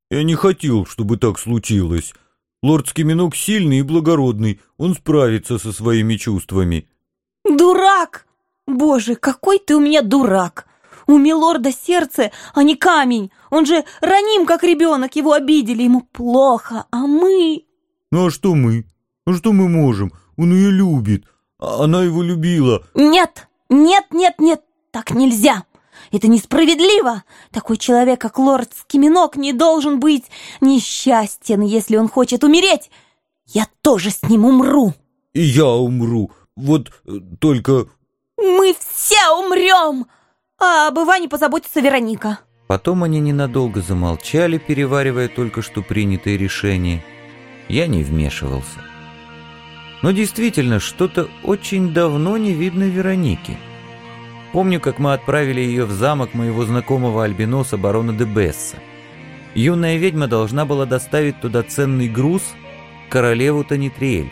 Я не хотел, чтобы так случилось. Лорд Скиминок сильный и благородный, он справится со своими чувствами». Дурак! Боже, какой ты у меня дурак! У милорда сердце, а не камень. Он же раним, как ребенок, его обидели, ему плохо, а мы... «Ну а что мы? А что мы можем? Он ее любит. А она его любила». Нет, нет, нет, нет, так нельзя. Это несправедливо. Такой человек, как лорд Скиминок, не должен быть несчастен, если он хочет умереть. Я тоже с ним умру. «И я умру. Вот только...» Мы все умрем. А об Иване позаботится Вероника. Потом они ненадолго замолчали, переваривая только что принятое решение. Я не вмешивался. Но действительно, что-то очень давно не видно Вероники. Помню, как мы отправили ее в замок моего знакомого альбиноса барона де Бесса. Юная ведьма должна была доставить туда ценный груз, королеву Танитриэль.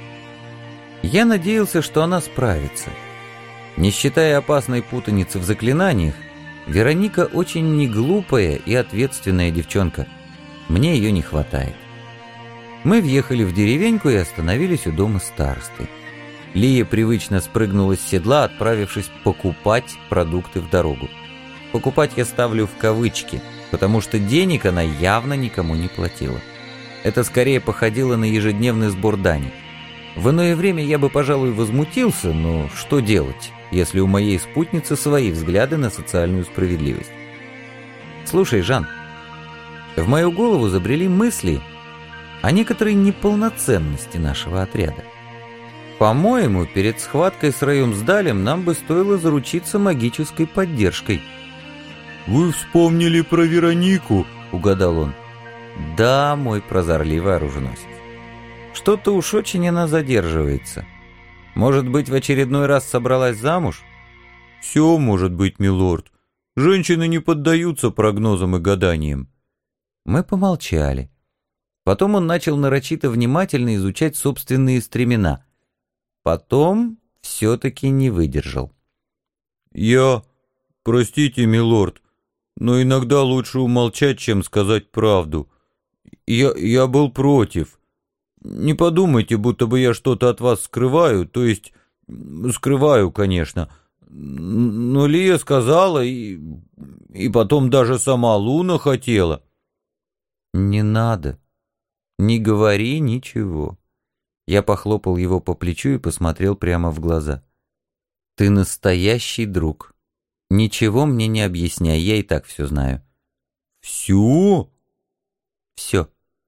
Я надеялся, что она справится. Не считая опасной путаницы в заклинаниях, Вероника очень неглупая и ответственная девчонка. Мне ее не хватает. Мы въехали в деревеньку и остановились у дома старосты. Лия привычно спрыгнула с седла, отправившись покупать продукты в дорогу. Покупать я ставлю в кавычки, потому что денег она явно никому не платила. Это скорее походило на ежедневный сбор дани. В иное время я бы, пожалуй, возмутился, но что делать, если у моей спутницы свои взгляды на социальную справедливость? Слушай, Жан, в мою голову забрели мысли о некоторой неполноценности нашего отряда. По-моему, перед схваткой с Раюмсдалем нам бы стоило заручиться магической поддержкой. «Вы вспомнили про Веронику?» — угадал он. «Да, мой прозорливый оруженосец. Что-то уж очень она задерживается. Может быть, в очередной раз собралась замуж?» «Все может быть, милорд. Женщины не поддаются прогнозам и гаданиям». Мы помолчали. Потом он начал нарочито внимательно изучать собственные стремена. Потом все-таки не выдержал. Простите, милорд, но иногда лучше умолчать, чем сказать правду. Я был против. Не подумайте, будто бы я что-то от вас скрываю, то есть скрываю, конечно. Но Лия сказала, и потом даже сама Луна хотела». «Не надо. Не говори ничего». Я похлопал его по плечу и посмотрел прямо в глаза. «Ты настоящий друг. Ничего мне не объясняй, я и так все знаю». «Все?» «Все».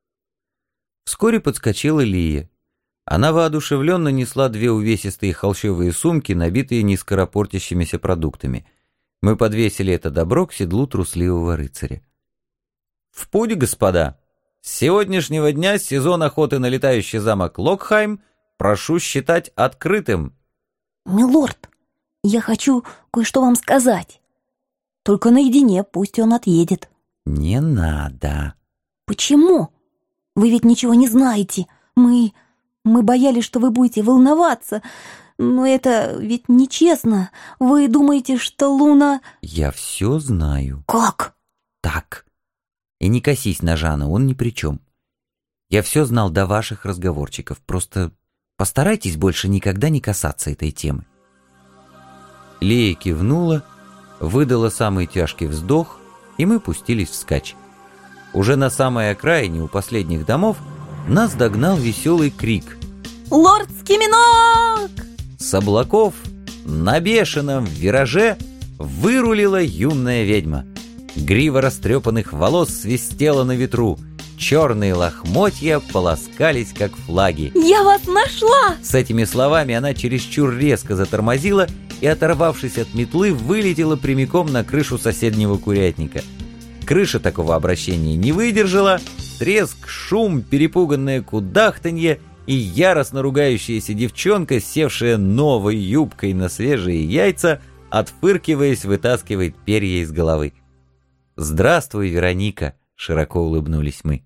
Вскоре подскочила Лия. Она воодушевленно несла две увесистые холщовые сумки, набитые нескоропортящимися продуктами. Мы подвесили это добро к седлу трусливого рыцаря. «В путь, господа! С сегодняшнего дня сезон охоты на летающий замок Локхайм прошу считать открытым». Милорд, я хочу кое-что вам сказать. Только наедине, пусть он отъедет. «Не надо». Почему? Вы ведь ничего не знаете. Мы боялись, что вы будете волноваться. Но это ведь нечестно. Вы думаете, что Луна... «Я все знаю». Как? «Так. И не косись на Жана, он ни при чем. Я все знал до ваших разговорчиков. Просто постарайтесь больше никогда не касаться этой темы». Лея кивнула, выдала самый тяжкий вздох, и мы пустились вскачь. Уже на самой окраине у последних домов нас догнал веселый крик. Лорд Скиминок! С облаков на бешеном вираже вырулила юная ведьма. Грива растрепанных волос свистела на ветру. Черные лохмотья полоскались, как флаги. Я вас нашла! С этими словами она чересчур резко затормозила и, оторвавшись от метлы, вылетела прямиком на крышу соседнего курятника. Крыша такого обращения не выдержала. Треск, шум, перепуганное кудахтанье и яростно ругающаяся девчонка, севшая новой юбкой на свежие яйца, отфыркиваясь, вытаскивает перья из головы. «Здравствуй, Вероника!» — широко улыбнулись мы.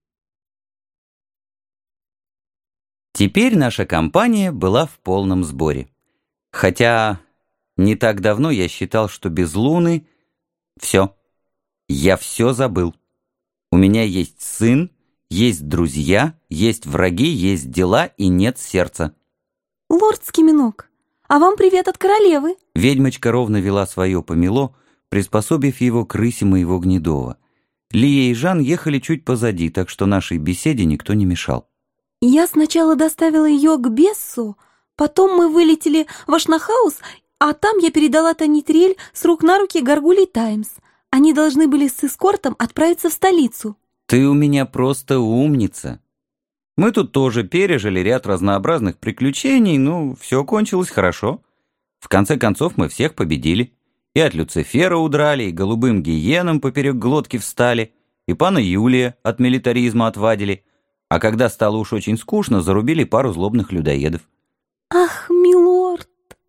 Теперь наша компания была в полном сборе. Хотя не так давно я считал, что без Луны... Все. Я все забыл. У меня есть сын, есть друзья, есть враги, есть дела и нет сердца. Лорд Скиминок, а вам привет от королевы. Ведьмочка ровно вела свое помело, приспособив его к рысе моего гнедова. Лия и Жан ехали чуть позади, так что нашей беседе никто не мешал. Я сначала доставила ее к Бессу, потом мы вылетели в Ашнахаус, а там я передала Танитриэль с рук на руки Гаргулей Таймс. Они должны были с эскортом отправиться в столицу. Ты у меня просто умница. Мы тут тоже пережили ряд разнообразных приключений, ну, все кончилось хорошо. В конце концов мы всех победили. И от Люцифера удрали, и голубым гиенам поперек глотки встали, и пана Юлия от милитаризма отвадили, а когда стало уж очень скучно, зарубили пару злобных людоедов. Ах, милорд,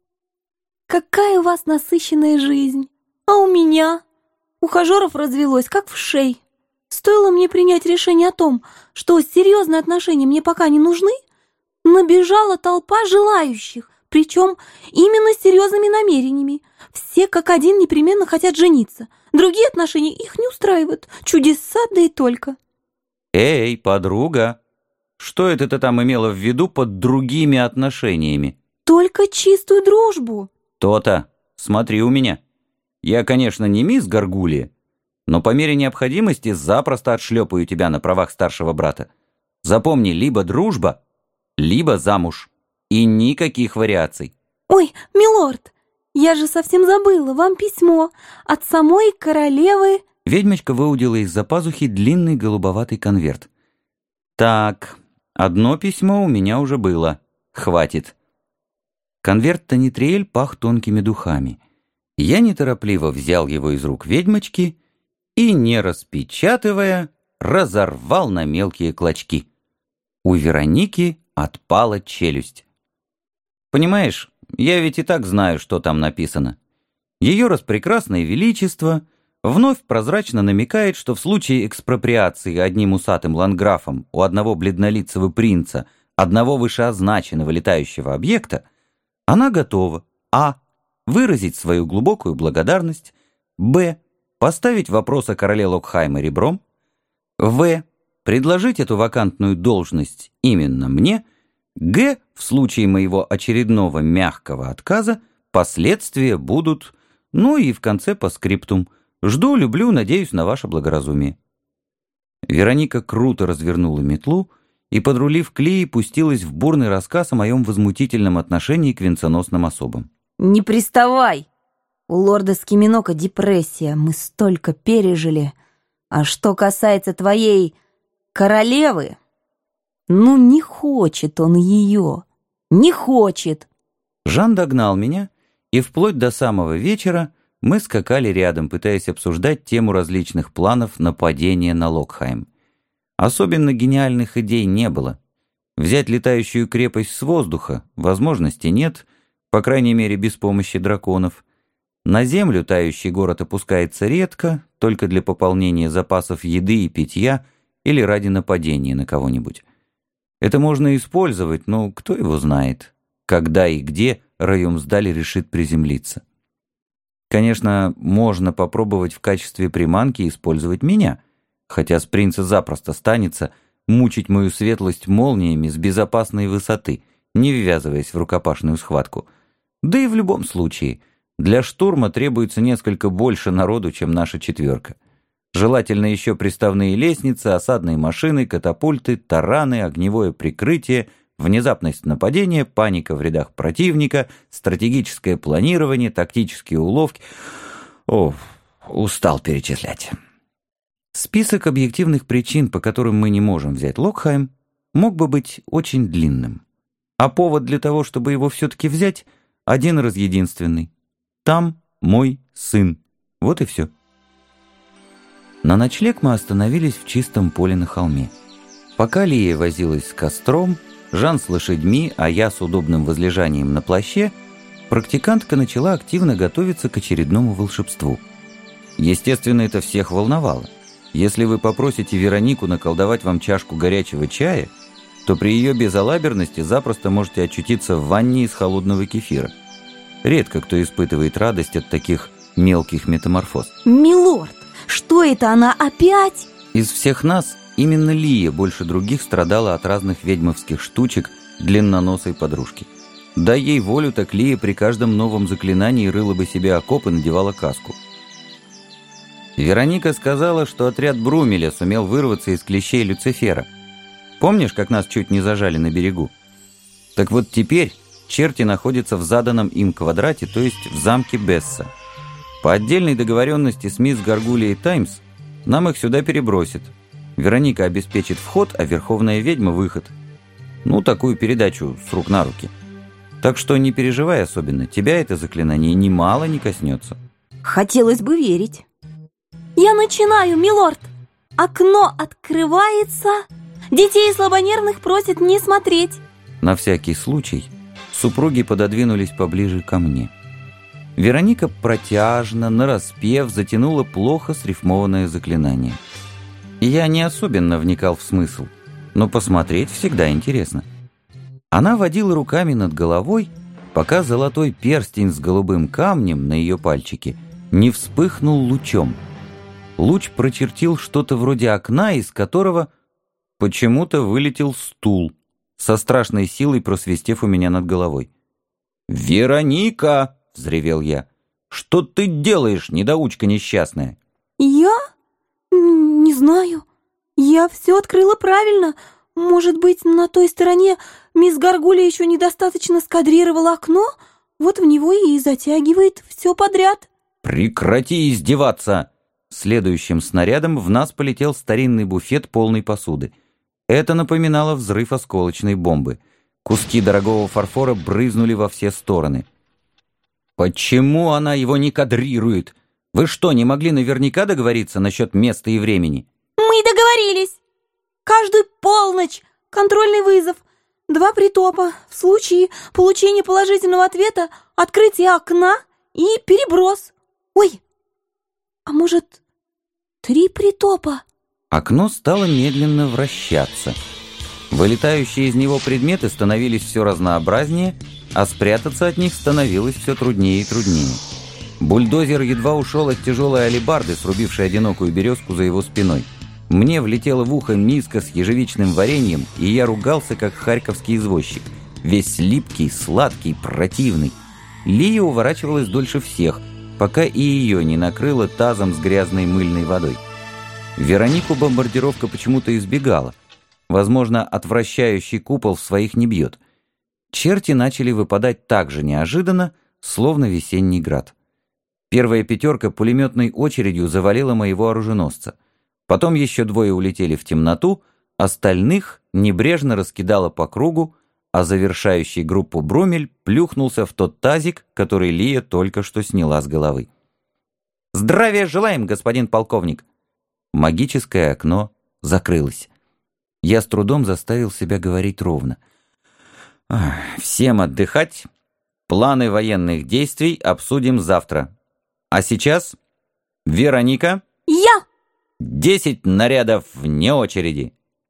какая у вас насыщенная жизнь, а у меня ухажеров развелось, как вшей. Стоило мне принять решение о том, что серьезные отношения мне пока не нужны, набежала толпа желающих, причем именно с серьезными намерениями. Все как один непременно хотят жениться. Другие отношения их не устраивают. Чудеса, да и только. Эй, подруга, что это ты там имела в виду под другими отношениями? Только чистую дружбу. То-то, смотри у меня. Я, конечно, не мисс Гаргулья, но по мере необходимости запросто отшлепаю тебя на правах старшего брата. Запомни, либо дружба, либо замуж. И никаких вариаций. Ой, милорд, я же совсем забыла, вам письмо от самой королевы. Ведьмочка выудила из-за пазухи длинный голубоватый конверт. Так, одно письмо у меня уже было. Хватит. Конверт Танитриэль пах тонкими духами. Я неторопливо взял его из рук ведьмочки и, не распечатывая, разорвал на мелкие клочки. У Вероники отпала челюсть. Понимаешь, я ведь и так знаю, что там написано. Ее распрекрасное величество вновь прозрачно намекает, что в случае экспроприации одним усатым ландграфом у одного бледнолицего принца одного вышеозначенного летающего объекта она готова а. выразить свою глубокую благодарность, б. поставить вопрос о короле Локхайма ребром, в. предложить эту вакантную должность именно мне, г. в случае моего очередного мягкого отказа последствия будут, ну и в конце по скриптум. Жду, люблю, надеюсь на ваше благоразумие. Вероника круто развернула метлу и, подрулив к Лии, пустилась в бурный рассказ о моем возмутительном отношении к венценосным особам. Не приставай! У лорда Скиминока депрессия, мы столько пережили. А что касается твоей королевы, ну не хочет он ее, не хочет. Жан догнал меня, и вплоть до самого вечера мы скакали рядом, пытаясь обсуждать тему различных планов нападения на Локхайм. Особенно гениальных идей не было. Взять летающую крепость с воздуха возможности нет, по крайней мере без помощи драконов. На землю тающий город опускается редко, только для пополнения запасов еды и питья или ради нападения на кого-нибудь. Это можно использовать, но кто его знает, когда и где Раюмсдаль решит приземлиться. Конечно, можно попробовать в качестве приманки использовать меня, хотя с принца запросто станется мучить мою светлость молниями с безопасной высоты, не ввязываясь в рукопашную схватку. Да и в любом случае, для штурма требуется несколько больше народу, чем наша четверка. Желательно еще приставные лестницы, осадные машины, катапульты, тараны, огневое прикрытие, внезапность нападения, паника в рядах противника, стратегическое планирование, тактические уловки. О, устал перечислять. Список объективных причин, по которым мы не можем взять Локхайм, мог бы быть очень длинным. А повод для того, чтобы его все-таки взять, один раз единственный. Там мой сын. Вот и все. На ночлег мы остановились в чистом поле на холме. Пока Лия возилась с костром, Жан с лошадьми, а я с удобным возлежанием на плаще, практикантка начала активно готовиться к очередному волшебству. Естественно, это всех волновало. Если вы попросите Веронику наколдовать вам чашку горячего чая, то при ее безалаберности запросто можете очутиться в ванне из холодного кефира. Редко кто испытывает радость от таких мелких метаморфоз. Милорд, что это она опять? Из всех нас именно Лия больше других страдала от разных ведьмовских штучек длинноносой подружки. Дай ей волю, так Лия при каждом новом заклинании рыла бы себе окоп и надевала каску. Вероника сказала, что отряд Брумеля сумел вырваться из клещей Люцифера. Помнишь, как нас чуть не зажали на берегу? Так вот теперь черти находятся в заданном им квадрате, то есть в замке Бесса. По отдельной договоренности с мисс Гаргулией Таймс нам их сюда перебросит. Вероника обеспечит вход, а Верховная Ведьма — выход. Ну, такую передачу с рук на руки. Так что не переживай особенно, тебя это заклинание немало не коснется. Хотелось бы верить. Я начинаю, милорд. Окно открывается. Детей слабонервных просят не смотреть. На всякий случай супруги пододвинулись поближе ко мне. Вероника протяжно, нараспев, затянула плохо срифмованное заклинание. Я не особенно вникал в смысл, но посмотреть всегда интересно. Она водила руками над головой, пока золотой перстень с голубым камнем на ее пальчике не вспыхнул лучом. Луч прочертил что-то вроде окна, из которого почему-то вылетел стул, со страшной силой просвистев у меня над головой. «Вероника!» — взревел я. «Что ты делаешь, недоучка несчастная?» Я? Не знаю. Я все открыла правильно. Может быть, на той стороне мисс Гаргулия еще недостаточно скадрировала окно? Вот в него и затягивает все подряд». «Прекрати издеваться!» Следующим снарядом в нас полетел старинный буфет полной посуды. Это напоминало взрыв осколочной бомбы. Куски дорогого фарфора брызнули во все стороны. «Почему она его не кадрирует? Вы что, не могли наверняка договориться насчет места и времени?» «Мы договорились. Каждую полночь контрольный вызов. 2 притопа. В случае получения положительного ответа открытие окна и переброс. Ой, а может, 3 притопа?» Окно стало медленно вращаться. Вылетающие из него предметы становились все разнообразнее, а спрятаться от них становилось все труднее и труднее. Бульдозер едва ушел от тяжелой алебарды, срубившей одинокую березку за его спиной. Мне влетела в ухо миска с ежевичным вареньем, и я ругался, как харьковский извозчик. Весь липкий, сладкий, противный. Лия уворачивалась дольше всех, пока и ее не накрыло тазом с грязной мыльной водой. Веронику бомбардировка почему-то избегала. Возможно, отвращающий купол в своих не бьет. Черти начали выпадать так же неожиданно, словно весенний град. Первая 5 пулеметной очередью завалила моего оруженосца. Потом еще 2 улетели в темноту, остальных небрежно раскидало по кругу, а завершающий группу Брумель плюхнулся в тот тазик, который Лия только что сняла с головы. «Здравия желаем, господин полковник!» Магическое окно закрылось. Я с трудом заставил себя говорить ровно. «Всем отдыхать. Планы военных действий обсудим завтра. А сейчас, Вероника...» «Я!» 10 нарядов вне очереди!»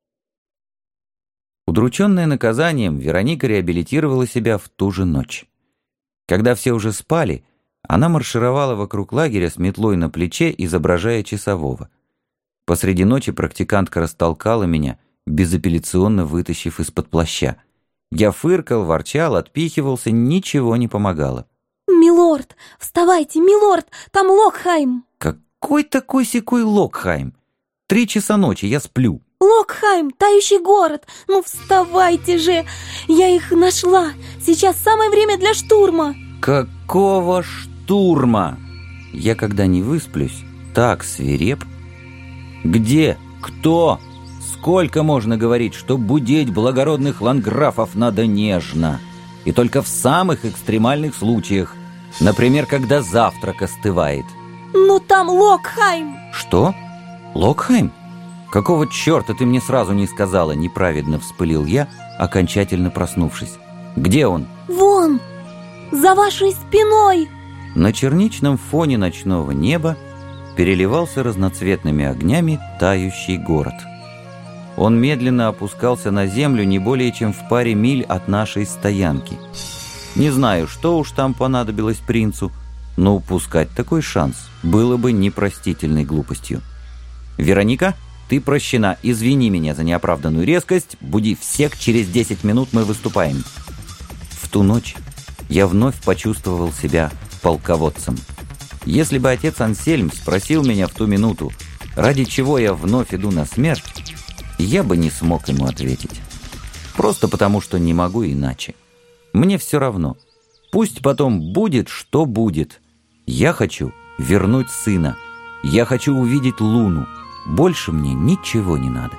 Удрученная наказанием, Вероника реабилитировала себя в ту же ночь. Когда все уже спали, она маршировала вокруг лагеря с метлой на плече, изображая часового. Посреди ночи практикантка растолкала меня, безапелляционно вытащив из-под плаща. Я фыркал, ворчал, отпихивался, ничего не помогало. «Милорд, вставайте, милорд, там Локхайм!» «Какой такой-сякой Локхайм? 3 часа ночи, я сплю». «Локхайм, тающий город! Ну вставайте же! Я их нашла! Сейчас самое время для штурма!» «Какого штурма? Я когда не высплюсь, так свиреп. Где? Кто? Сколько можно говорить, что будить благородных ландграфов надо нежно? И только в самых экстремальных случаях, например, когда завтрак остывает». «Ну там Локхайм!» «Что? Локхайм? Какого черта ты мне сразу не сказала?» Неправедно вспылил я, окончательно проснувшись. «Где он?» «Вон! За вашей спиной!» На черничном фоне ночного неба переливался разноцветными огнями тающий город. Он медленно опускался на землю не более чем в паре миль от нашей стоянки. Не знаю, что уж там понадобилось принцу, но упускать такой шанс было бы непростительной глупостью. «Вероника, ты прощена. Извини меня за неоправданную резкость. Буди всех, через 10 минут мы выступаем». В ту ночь я вновь почувствовал себя полководцем. Если бы отец Ансельм спросил меня в ту минуту, ради чего я вновь иду на смерть, я бы не смог ему ответить. Просто потому, что не могу иначе. Мне все равно. Пусть потом будет, что будет. Я хочу вернуть сына. Я хочу увидеть Луну. Больше мне ничего не надо.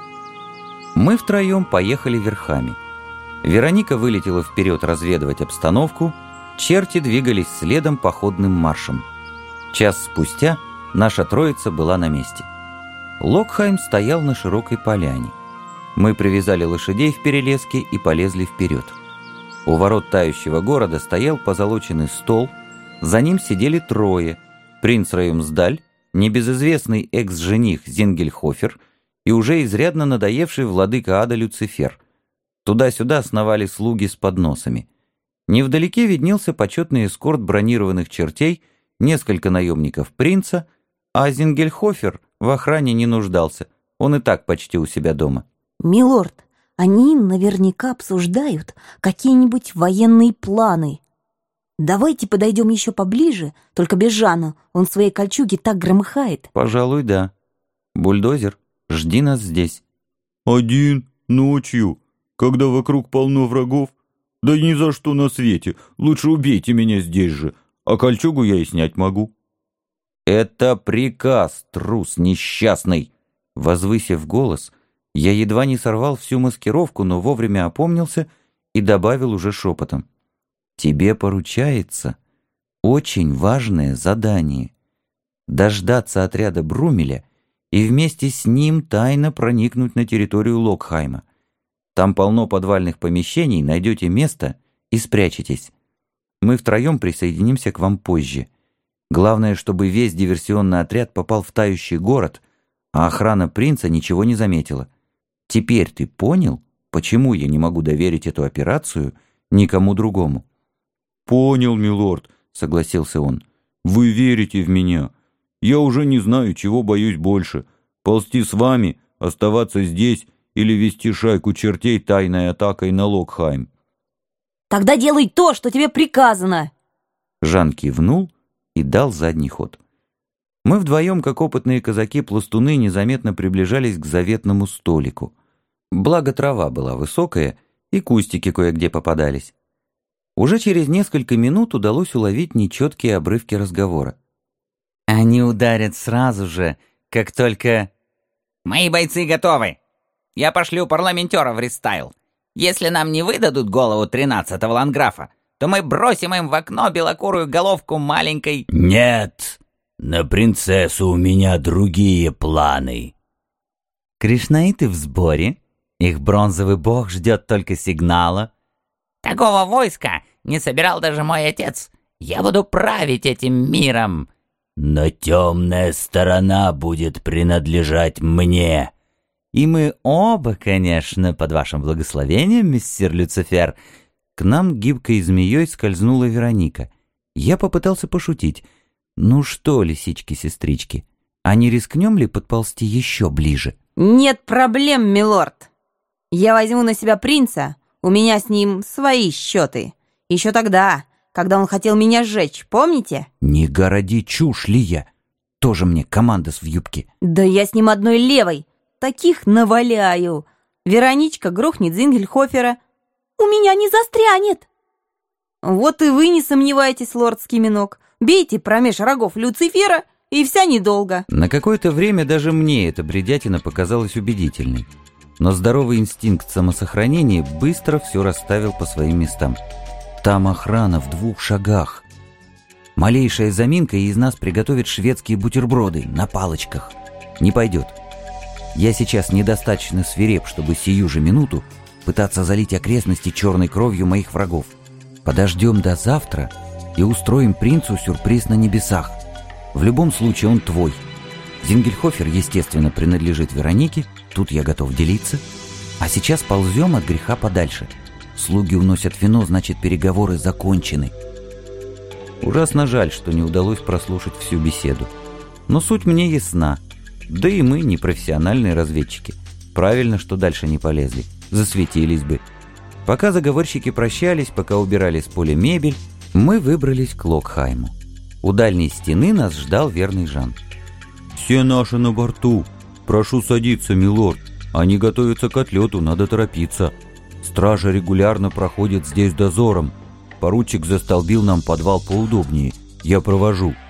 Мы втроем поехали верхами. Вероника вылетела вперед разведывать обстановку. Черти двигались следом походным маршем. Час спустя наша троица была на месте. Локхайм стоял на широкой поляне. Мы привязали лошадей в перелеске и полезли вперед. У ворот тающего города стоял позолоченный стол. За ним сидели трое: принц Раюмсдаль, небезызвестный экс-жених Зингельхофер и уже изрядно надоевший владыка ада Люцифер. Туда-сюда сновали слуги с подносами. Невдалеке виднелся почетный эскорт бронированных чертей, несколько наемников принца, а Зингельхофер в охране не нуждался, он и так почти у себя дома. «Милорд, они наверняка обсуждают какие-нибудь военные планы. Давайте подойдем еще поближе, только без Жана, он в своей кольчуге так громыхает». «Пожалуй, да. Бульдозер, жди нас здесь». «Один, ночью, когда вокруг полно врагов? Да ни за что на свете, лучше убейте меня здесь же, а кольчугу я и снять могу». «Это приказ, трус несчастный!» Возвысив голос, я едва не сорвал всю маскировку, но вовремя опомнился и добавил уже шепотом: «Тебе поручается очень важное задание — дождаться отряда Брумеля и вместе с ним тайно проникнуть на территорию Локхайма. Там полно подвальных помещений, найдете место и спрячетесь. Мы втроем присоединимся к вам позже. Главное, чтобы весь диверсионный отряд попал в тающий город, а охрана принца ничего не заметила. Теперь ты понял, почему я не могу доверить эту операцию никому другому?» «Понял, милорд», — согласился он. «Вы верите в меня. Я уже не знаю, чего боюсь больше: ползти с вами, оставаться здесь или вести шайку чертей тайной атакой на Локхайм». «Тогда делай то, что тебе приказано!» Жан кивнул и дал задний ход. Мы вдвоем, как опытные казаки-пластуны, незаметно приближались к заветному столику. Благо трава была высокая, и кустики кое-где попадались. Уже через несколько минут удалось уловить нечеткие обрывки разговора. «Они ударят сразу же, как только...» «Мои бойцы готовы. Я пошлю парламентера в рестайл. Если нам не выдадут голову 13-го ланграфа, то мы бросим им в окно белокурую головку маленькой...» «Нет, на принцессу у меня другие планы». «Кришнаиты в сборе. Их бронзовый бог ждет только сигнала». «Такого войска не собирал даже мой отец. Я буду править этим миром». «Но темная сторона будет принадлежать мне». «И мы оба, конечно, под вашим благословением, мистер Люцифер». К нам гибкой змеей скользнула Вероника. Я попытался пошутить. «Ну что, лисички-сестрички, а не рискнем ли подползти еще ближе?» «Нет проблем, милорд. Я возьму на себя принца, у меня с ним свои счеты. Еще тогда, когда он хотел меня сжечь, помните?» «Не городи чушь, Лия. Тоже мне командос в юбке». «Да я с ним одной левой. Таких наваляю. Вероничка грохнет Зингельхофера. У меня не застрянет». «Вот и вы не сомневайтесь, лорд Скиминок. Бейте промеж рогов Люцифера, и вся недолго». На какое-то время даже мне эта бредятина показалась убедительной. Но здоровый инстинкт самосохранения быстро все расставил по своим местам. Там охрана в 2 шагах. Малейшая заминка, и из нас приготовят шведские бутерброды на палочках. Не пойдет. Я сейчас недостаточно свиреп, чтобы сию же минуту пытаться залить окрестности черной кровью моих врагов. Подождем до завтра и устроим принцу сюрприз на небесах. В любом случае он твой. Зингельхофер, естественно, принадлежит Веронике, тут я готов делиться. А сейчас ползем от греха подальше. Слуги уносят вино, значит, переговоры закончены. Ужасно жаль, что не удалось прослушать всю беседу. Но суть мне ясна. Да и мы не профессиональные разведчики. Правильно, что дальше не полезли. Засветились бы. Пока заговорщики прощались, пока убирали с поля мебель, мы выбрались к Локхайму. У дальней стены нас ждал верный Жан. «Все наши на борту. Прошу садиться, милорд. Они готовятся к отлету, надо торопиться. Стража регулярно проходит здесь дозором. Поручик застолбил нам подвал поудобнее. Я провожу».